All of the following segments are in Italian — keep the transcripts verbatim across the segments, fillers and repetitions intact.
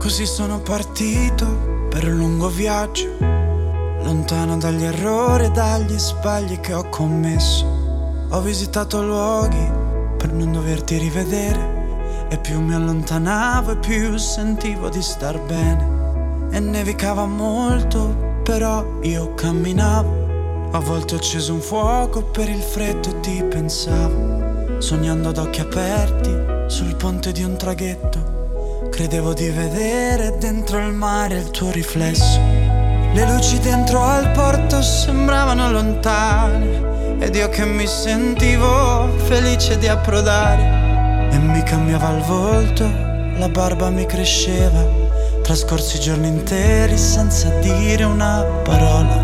così sono partito per un lungo viaggio, lontano dagli errori e dagli sbagli che ho commesso. Ho visitato luoghi per non doverti rivedere, e più mi allontanavo e più sentivo di star bene. E nevicava molto, però io camminavo. A volte ho acceso un fuoco per il freddo e ti pensavo, sognando ad occhi aperti sul ponte di un traghetto. Credevo di vedere dentro il mare il tuo riflesso. Le luci dentro al porto sembravano lontane, ed io che mi sentivo felice di approdare. E mi cambiava il volto, la barba mi cresceva. Trascorsi giorni interi senza dire una parola.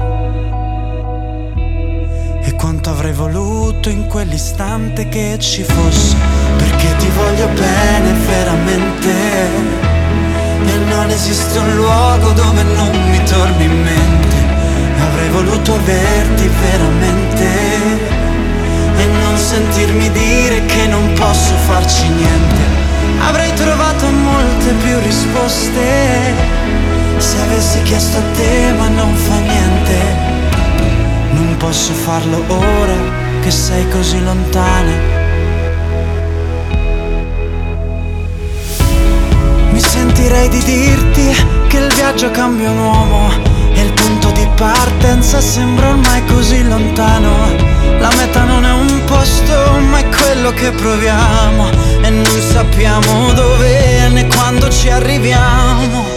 E quanto avrei voluto in quell'istante che ci fosse, perché ti voglio bene veramente, e non esiste un luogo dove non mi torni in mente. Avrei voluto averti veramente e non sentirmi dire che non posso farci niente. Avrei trovato molte più risposte se avessi chiesto a te, ma non fa niente. Non posso farlo ora che sei così lontana. Mi sentirei di dirti che il viaggio cambia un uomo e il punto di partenza sembra ormai così lontano. La meta non è un posto, ma è quello che proviamo, e non sappiamo dove né quando ci arriviamo.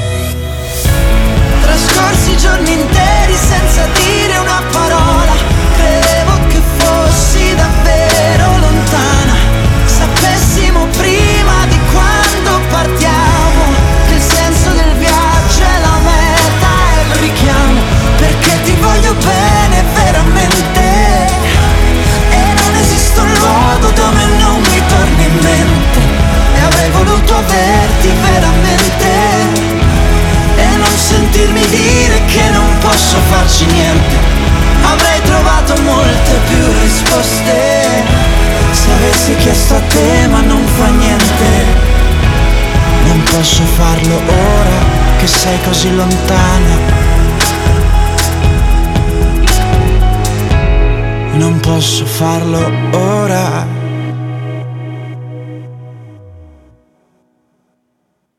Trascorsi giorni interi senza dire una parola. Credevo che fossi davvero lontana. Sapessimo prima di quando partiamo che il senso del viaggio è la meta e il richiamo. Perché ti voglio bene veramente, e non esiste un luogo dove non mi torni in mente. E avrei voluto averti veramente e non sentirmi dire che non posso farci niente. Avrei trovato molte più risposte se avessi chiesto a te, ma non fa niente. Non posso farlo ora che sei così lontana. Non posso farlo ora